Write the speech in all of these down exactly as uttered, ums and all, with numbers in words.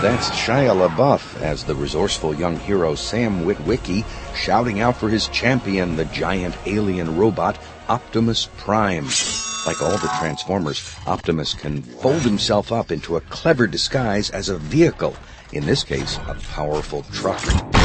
That's Shia LaBeouf as the resourceful young hero Sam Witwicky shouting out for his champion, the giant alien robot Optimus Prime. Like all the Transformers, Optimus can fold himself up into a clever disguise as a vehicle, in this case, a powerful truck.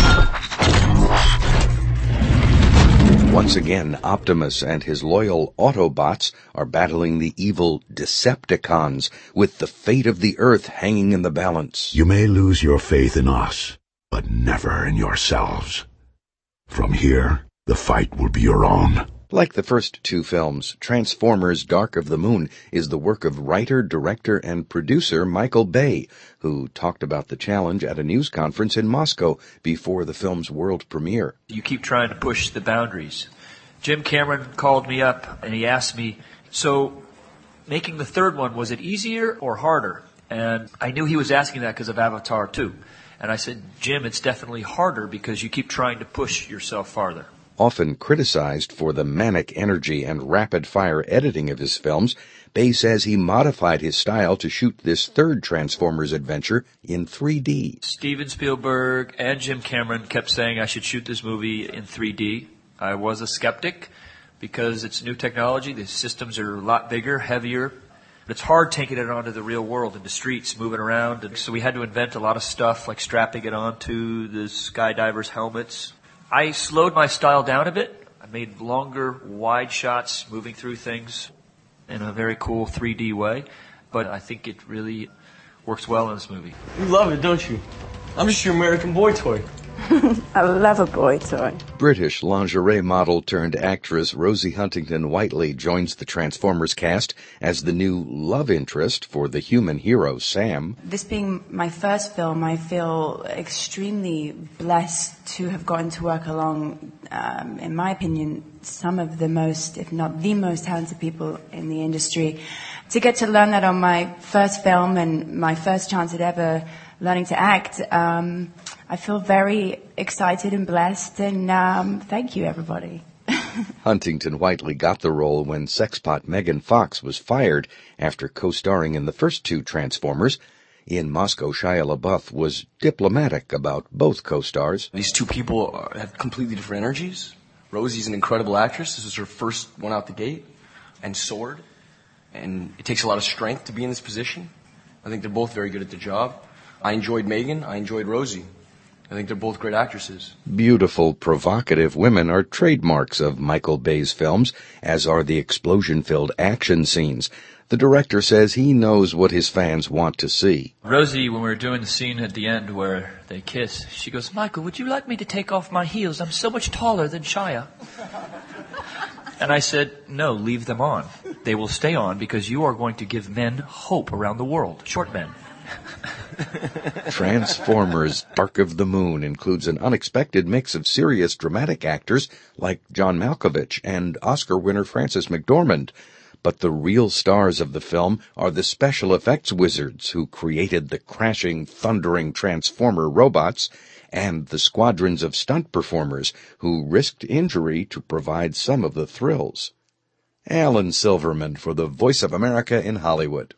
Once again, Optimus and his loyal Autobots are battling the evil Decepticons, with the fate of the Earth hanging in the balance. You may lose your faith in us, but never in yourselves. From here, the fight will be your own. Like the first two films, Transformers Dark of the Moon is the work of writer, director, and producer Michael Bay, who talked about the challenge at a news conference in Moscow before the film's world premiere. You keep trying to push the boundaries. Jim Cameron called me up and he asked me, so making the third one, was it easier or harder? And I knew he was asking that because of Avatar two. And I said, Jim, it's definitely harder because you keep trying to push yourself farther. Often criticized for the manic energy and rapid-fire editing of his films, Bay says he modified his style to shoot this third Transformers adventure in three D. Steven Spielberg and Jim Cameron kept saying I should shoot this movie in three D. I was a skeptic because it's new technology. The systems are a lot bigger, heavier. It's hard taking it onto the real world, in the streets, moving around. And so we had to invent a lot of stuff, like strapping it onto the skydivers' helmets. I slowed my style down a bit. I made longer, wide shots, moving through things in a very cool three D way. But I think it really works well in this movie. You love it, don't you? I'm just your American boy toy. I love a boy toy. British lingerie model turned actress Rosie Huntington-Whiteley joins the Transformers cast as the new love interest for the human hero Sam. This being my first film, I feel extremely blessed to have gotten to work along, um, in my opinion, some of the most, if not the most talented people in the industry. To get to learn that on my first film and my first chance at ever learning to act, um, I feel very excited and blessed, and um, thank you, everybody. Huntington-Whiteley got the role when sexpot Megan Fox was fired after co-starring in the first two Transformers. In Moscow, Shia LaBeouf was diplomatic about both co-stars. These two people are, have completely different energies. Rosie's an incredible actress. This was her first one out the gate, and soared. And it takes a lot of strength to be in this position. I think they're both very good at the job. I enjoyed Megan. I enjoyed Rosie. I think they're both great actresses. Beautiful, provocative women are trademarks of Michael Bay's films, as are the explosion-filled action scenes. The director says he knows what his fans want to see. Rosie, when we were doing the scene at the end where they kiss, she goes, Michael, would you like me to take off my heels? I'm so much taller than Shia. And I said, no, leave them on. They will stay on because you are going to give men hope around the world. Short men. Transformers Dark of the Moon includes an unexpected mix of serious dramatic actors like John Malkovich and Oscar winner Frances McDormand. But the real stars of the film are the special effects wizards who created the crashing, thundering Transformer robots and the squadrons of stunt performers who risked injury to provide some of the thrills. Alan Silverman for the Voice of America in Hollywood.